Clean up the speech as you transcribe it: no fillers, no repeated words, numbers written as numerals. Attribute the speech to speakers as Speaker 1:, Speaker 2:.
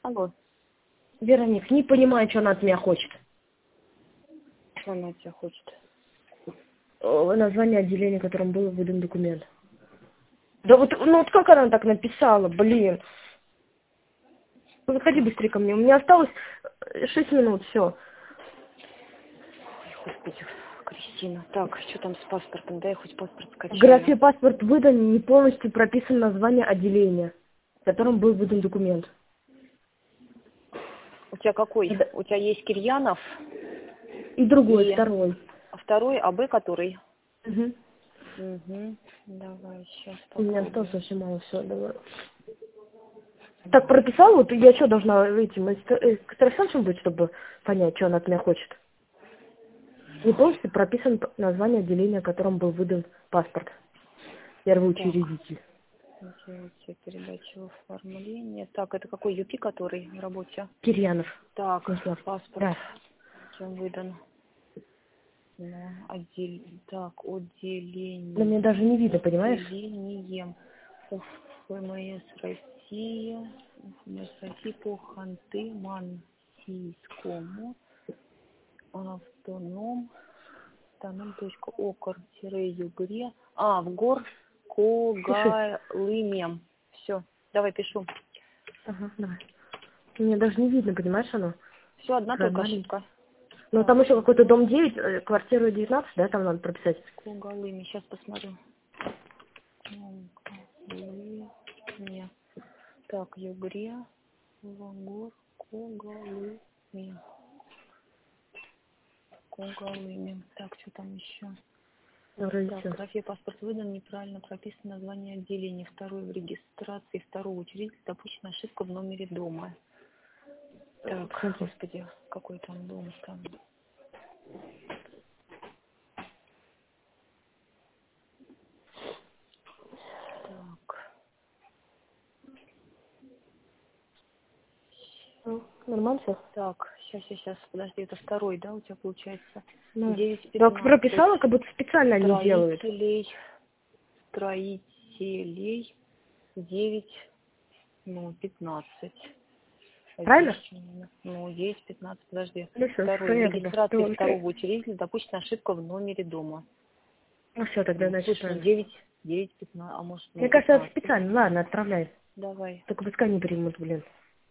Speaker 1: Алло.
Speaker 2: Вероник, не понимаю, что она от меня хочет.
Speaker 1: Что она от тебя хочет?
Speaker 2: Название отделения, которым был выдан документ. Да вот, ну вот как она так написала, блин. Заходи быстрее ко мне. У меня осталось 6 минут, все.
Speaker 1: Господи, Кристина. Так, что там с паспортом? Дай я хоть паспорт
Speaker 2: В
Speaker 1: скачаю.
Speaker 2: графе паспорт выдан, не полностью прописано название отделения, в котором был выдан документ.
Speaker 1: У тебя какой?
Speaker 2: Да.
Speaker 1: У тебя есть Кирьянов
Speaker 2: И другой,
Speaker 1: и
Speaker 2: второй.
Speaker 1: второй, а Б который?
Speaker 2: Угу.
Speaker 1: Угу. Давай, сейчас
Speaker 2: У меня
Speaker 1: попробуем.
Speaker 2: осталось совсем мало, все, давай. Так прописал, вот я что должна этим экстрасенсом быть, чтобы понять, что она от меня хочет? Не полностью прописан название отделения, которым был выдан паспорт. Первый
Speaker 1: Так,
Speaker 2: учредитель.
Speaker 1: делайте передачу оформления. Так, это какой ЮПИ, который в работе?
Speaker 2: Кирьянов.
Speaker 1: Так,
Speaker 2: Станислав.
Speaker 1: паспорт.
Speaker 2: Да.
Speaker 1: Чем выдан? Ну, так,
Speaker 2: Но мне даже не видно, понимаешь?
Speaker 1: отделением УФМС России, УФМС России по Ханты-Мансийскому автоном.окр-югре, в гор
Speaker 2: Пиши.
Speaker 1: Когалымем. Все, давай пишу.
Speaker 2: Ага, давай. Мне даже не видно, понимаешь, оно?
Speaker 1: Все, одна
Speaker 2: Такая
Speaker 1: только
Speaker 2: маленькая.
Speaker 1: ошибка.
Speaker 2: Но
Speaker 1: Так,
Speaker 2: там еще какой-то дом 9, квартира 19, да, там надо прописать.
Speaker 1: Когалыме, сейчас посмотрю. Когалыме. Так, Югре, Вагор, Когалыме. Когалыме. Так, что там еще?
Speaker 2: Вроде
Speaker 1: Так,
Speaker 2: все.
Speaker 1: графе паспорт выдан, неправильно прописано название отделения. Второй в регистрации второго учредителя допущена ошибка в номере дома. Так,
Speaker 2: Смотри.
Speaker 1: господи, какой там дом там. Так,
Speaker 2: Ну, нормально все?
Speaker 1: так, сейчас, подожди, это второй, да, у тебя получается?
Speaker 2: Ну, так
Speaker 1: 9:15.
Speaker 2: прописала, как будто специально они делают.
Speaker 1: Строителей 9:15.
Speaker 2: Правильно?
Speaker 1: Ну, 9:15, подожди.
Speaker 2: Ну все,
Speaker 1: Второй. В
Speaker 2: понятно.
Speaker 1: регистрации
Speaker 2: То,
Speaker 1: второго учредителя допущена ошибка в номере дома.
Speaker 2: ну все, тогда значит
Speaker 1: Слушай, ну
Speaker 2: правильно.
Speaker 1: 9:15, а может
Speaker 2: Мне
Speaker 1: не
Speaker 2: кажется, это
Speaker 1: 15.
Speaker 2: специально. Ладно, отправляй.
Speaker 1: Давай.
Speaker 2: Только пускай не примут, блин.